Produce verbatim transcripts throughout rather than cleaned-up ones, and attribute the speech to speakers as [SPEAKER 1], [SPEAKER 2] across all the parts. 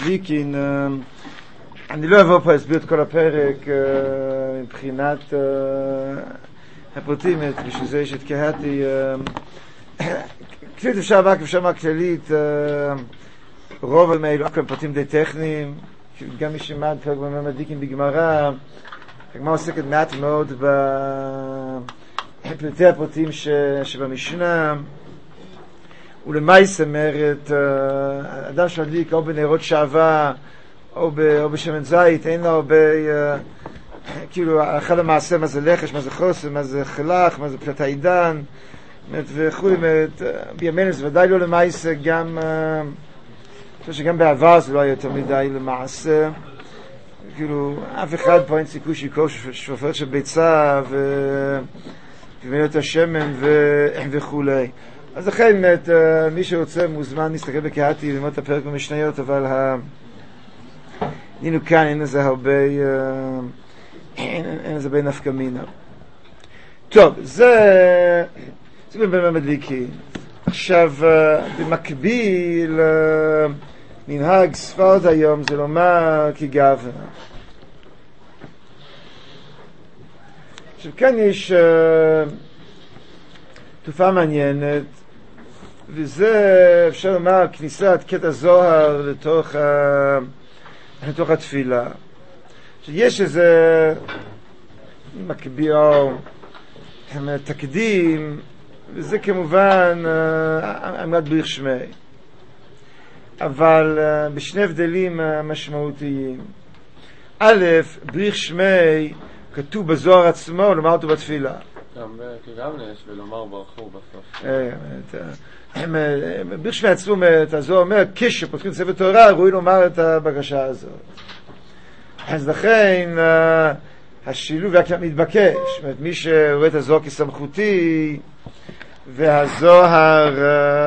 [SPEAKER 1] מדליקין, אני לא אעבור פה להסביר את כל הפרק מבחינת הפרטים, בשביל זה יש את קהתי כפית אפשר רק אפשר מה כללית, רוב המאלו כאן פרטים די טכניים, גם מי שמד פרק במדליקין בגמרא, הגמרא עוסקת מעט מאוד בפרטי הפרטים שבמשנה, ולמעשה אומרת, אדם שמדליק או בנרות שעווה או בשמן זית, אין לו הרבה, כאילו, אחד המעשה, מה זה לחש, מה זה חוסר, מה זה חלך, מה זה פלט העידן, וכו', בימינו זה ודאי לא למעשה, גם, אני חושב שגם בעבר זה לא היה יותר מדי למעשה, כאילו, אף אחד פה אין סיכוי שיקור שופרת של ביצה, ובמילות השמן וכו'. אז לכן, מי שרוצה מוזמן להסתכל בקהתי ללמוד את הפרק במשניות, אבל הנה כאן, אין לזה הרבה, אין לזה בין נפקא מינה. טוב, זה, זה באמת מדליקי. עכשיו, במקביל, מנהג ספרד היום, זה לומר כגוון. עכשיו, כאן יש תופעה מעניינת, וזה אפשר לומר כניסת קטע זוהר לתוך, ה... לתוך התפילה. שיש איזה מקביל תקדים, וזה כמובן עמד בריך שמי, אבל בשני הבדלים משמעותיים. א', בריך שמי כתוב בזוהר עצמו, לומר אותו בתפילה.
[SPEAKER 2] גם כגוון יש ולומר ברכו בסוף.
[SPEAKER 1] בריך שמי עצמו, הזוהר אומר, כשפותחים ספר תורה, ראוי לומר את הבקשה הזאת. אז לכן השילוב היה מתבקש. מי שרואה את הזוהר כסמכותי, והזוהר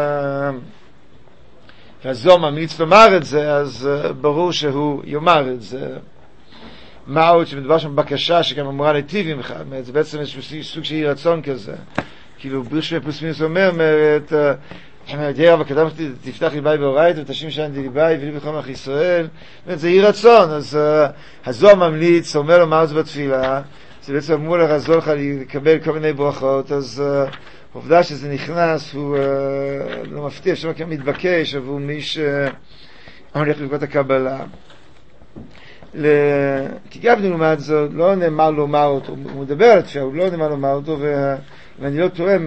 [SPEAKER 1] והזוהר ממליץ לומר את זה, אז ברור שהוא יאמר את זה. מה עוד שמדבר שם בקשה שגם אמורה להיטיב עם אחד, זה בעצם איזשהו סוג של אי רצון כזה. כאילו בריך שמי פלוס מינוס אומר, אומרת, יהיה רב הקדם תפתח ליבי באורייתא ותשים שאין די ליבי ולי בכל מלך ישראל. זה אי רצון, אז הזוהר ממליץ, אומר לומר את זה בתפילה, זה בעצם אמור לעזור לך לקבל כל מיני ברכות, אז העובדה שזה נכנס הוא לא מפתיע, שם כאן מתבקש עבור מי שהולך לקרוא את הקבלה. כי גם לעומת זאת לא נאמר לומר אותו, הוא מדבר על התפילה, הוא לא נאמר לומר אותו, ואני לא טועה,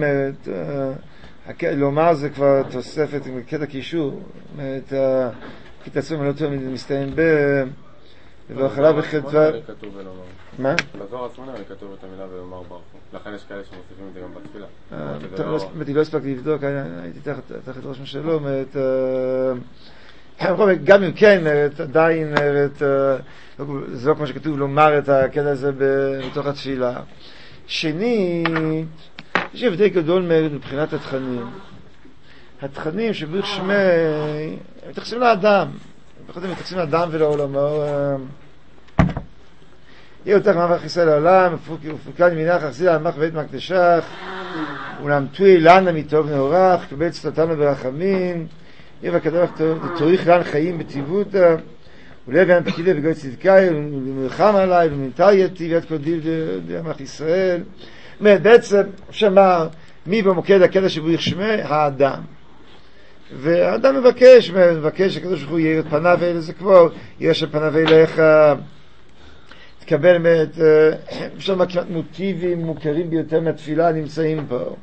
[SPEAKER 1] לומר זה כבר תוספת עם קטע קישור, קטע עצום אני לא טועה, מסתיים ב... ובהחלה בחדווה... מה?
[SPEAKER 2] בזוהר עצמו נראה לי כתוב את המילה ולומר ברכו, לכן יש כאלה שמוסיפים את זה גם בתפילה.
[SPEAKER 1] טוב, לא הספקתי לבדוק, הייתי תחת ראש משלום, גם אם כן, עדיין זה לא כמו שכתוב לומר את הקטע הזה בתוך התפילה. שנית, יש הבדל גדול מאוד מבחינת התכנים. התכנים שבריך שמי מתייחסים לאדם, מתייחסים לאדם ולעולמו. יהיה אותך מעמך ישראל לעולם, ופוקן מנח אכסיד עמך ובית מקדשך, ולמתוי לנה מטוב נאורך, קבל צלתנו ברחמים, יהיה וכדרך תוריך לן חיים בטיבותא, ולב ין פקידה וגוי צדקאי, ולמלחם עליי, ולמנטייתי, ויד כל דיל לעמך ישראל. בעצם אפשר לומר מי במוקד הקטע שבריך שמי? האדם. והאדם מבקש, מבקש הקדוש ברוך הוא יאיר את פניו אליזה כבר, יראה שפניו אליך, תקבל באמת, אפשר לומר כמעט מוטיבים מוכרים ביותר מהתפילה נמצאים פה.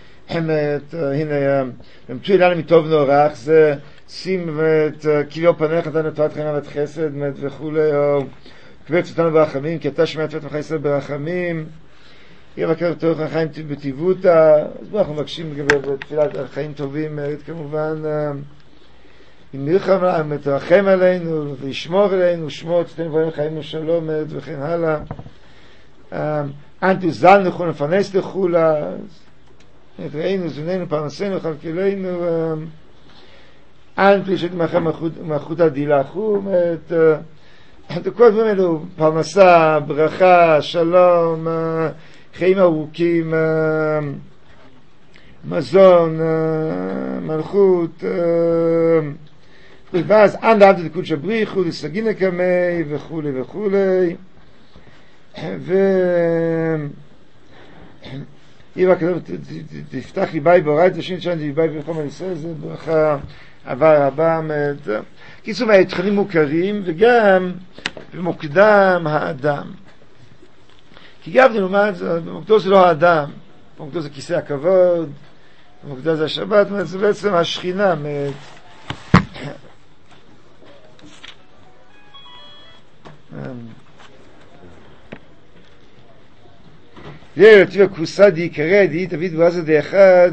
[SPEAKER 1] הנה, ומתוי לנו מטוב נאורך, זה שים את כביעו פניך נתנו תורת חיים ואת חסד וכולי, או קבל צאתנו ברחמים, כי אתה שמע את פתח ישראל ברחמים, יהיה בקר תורך החיים בטיבותא. אז בואו אנחנו מבקשים בתפילת חיים טובים, כמובן, אם נלחם עלינו, תרחם עלינו וישמור עלינו, שמור תתן דברים חיים ושלום וכן הלאה. אנטו זל נכון לפרנס לכולה, ראינו זוננו פרנסנו חלקלנו, אנטו יש את מלכות הדילה חום, את כל הדברים האלו, פרנסה, ברכה, שלום, חיים ארוכים, מזון, מלכות ואז אנד אנד דקודש בריחו לסגינה קמי וכולי וכולי. ו אם רק תפתח ליבי באורייתא תשין תשען ליבי בחום על ישראל, זה ברכה עבר רבה. קיצור, מהתכנים מוכרים, וגם במוקדם האדם. כי גם נלמד, במוקדו זה לא האדם, במוקדו זה כיסא הכבוד, במוקדו זה השבת, זה בעצם השכינה. זה תהיה כוסה די יקרה, די תביא דבזה די אחד,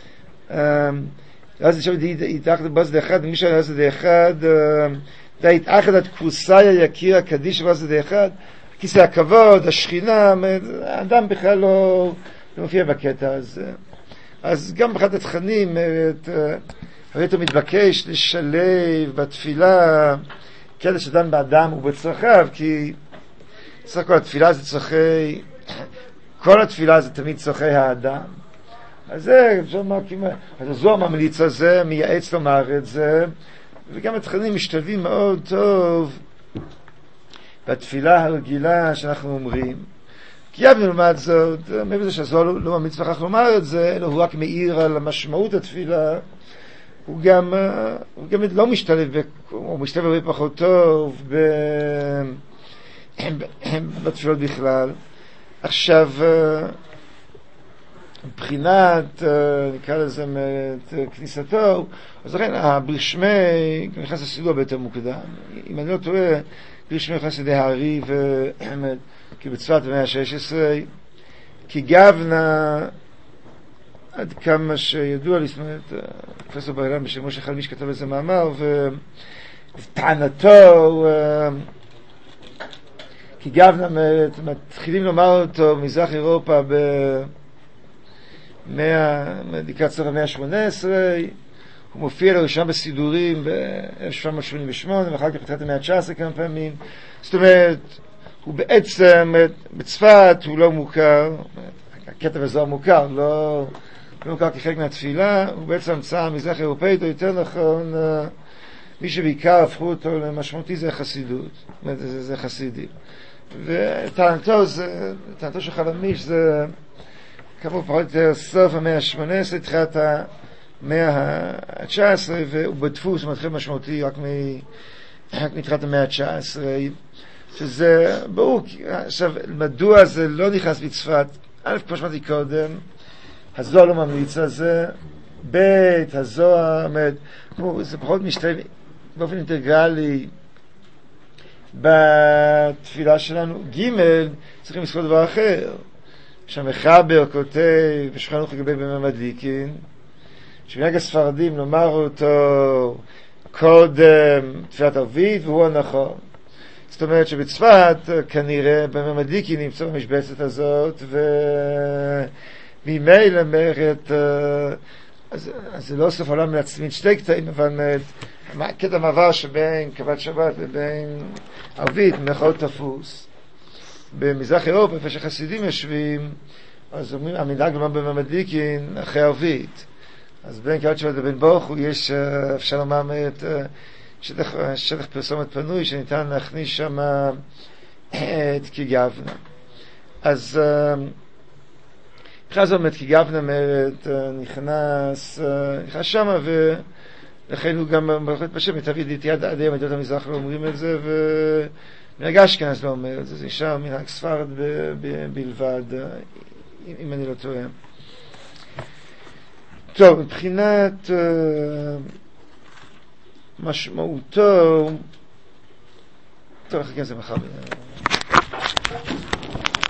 [SPEAKER 1] אז עכשיו די יתאחד בזה די אחד, מי שהיה זה די אחד, די יתאחד את כוסה יקיר הקדיש בזה די אחד, כיסא הכבוד, השכינה, האדם בכלל לא, לא מופיע בקטע הזה. אז גם באחד התכנים, הרי אתה מתבקש לשלב בתפילה, קדש אדם באדם ובצרכיו, כי סך הכל התפילה זה צרכי, כל התפילה זה תמיד צרכי האדם. אז זה, אפשר לומר, אז הזוהר ממליץ על זה, מייעץ לומר את זה, וגם התכנים משתלבים מאוד טוב בתפילה הרגילה שאנחנו אומרים. כי אבן לעומת זאת, מעבר לזה שהזוהר לא, לא ממליץ לכך לומר את זה, אלא הוא רק מעיר על המשמעות התפילה, הוא גם, הוא גם לא משתלב, הוא משתלב הרבה פחות טוב ב, בתפילות בכלל. עכשיו, מבחינת, נקרא לזה, כניסתו, אז לכן, הברשמי נכנס לסידור ביותר מוקדם. אם אני לא טועה, ברשמי נכנס לידי הארי, כי בצפת במאה ה-שש עשרה, כי גבנה, עד כמה שידוע לי, זאת אומרת, פרופסור בר אילן בשם משה חלמיש כתב איזה מאמר, וטענתו, כי גבנה מתחילים לומר אותו מזרח אירופה לקראת סוף המאה ה-שמונה עשרה, הוא מופיע לראשון בסידורים ב-אלף שבע מאות שמונים ושמונה, ואחר כך בתחילת המאה ה-תשע עשרה כמה פעמים. זאת אומרת, הוא בעצם, בצפת הוא לא מוכר, הכתב הזוהר מוכר, לא, לא מוכר כחלק מהתפילה, הוא בעצם המצאה מזרח אירופאית, או יותר נכון, מי שבעיקר הפכו אותו למשמעותי זה חסידות, זה, זה חסידי. וטענתו זה, טענתו של חלמיש זה כמו פחות או יותר סוף המאה ה-שמונה עשרה, תחילת המאה ה-תשע עשרה, והוא בדפוס מתחיל משמעותי רק מתחילת המאה ה-תשע עשרה, שזה ברור. עכשיו, מדוע זה לא נכנס בצפת? א', כמו שמעתי קודם, הזוהר לא ממליץ על זה, בית, הזוהר, זה פחות משתלב באופן אינטגרלי בתפילה שלנו. ג' צריכים לזכור דבר אחר, שהמחבר כותב בשולחן ערוך לגבי בימי מדליקין, שמנהג הספרדים לומר אותו קודם תפילת ערבית, והוא הנכון. זאת אומרת שבצפת כנראה בימי מדליקין נמצא במשבצת הזאת, וממילא אומרת, אז, אז זה לא סוף העולם להצמיד שתי קטעים, אבל קטע מעבר שבין קבלת שבת לבין ערבית מלאכות תפוס. במזרח אירופה, איפה שחסידים יושבים, אז אומרים, המנהג לומר בימי מדליקין אחרי ערבית. אז בין קבלת שבת לבין ברוך הוא יש, אפשר לומר, את שטח, שטח פרסומת פנוי שניתן להכניס שם את כגבנה. אז בכלל זאת אומרת, כגבנה אומרת, נכנס, נכנס שם, ולכן הוא גם מלכות בשם, את אבי דיתי עד היום עדות המזרח לא אומרים את זה, ומנהג אשכנז לא אומר את זה, זה נשאר מנהג ספרד בלבד, אם אני לא טועה. טוב, מבחינת משמעותו, טוב, אחרי כן זה מחר.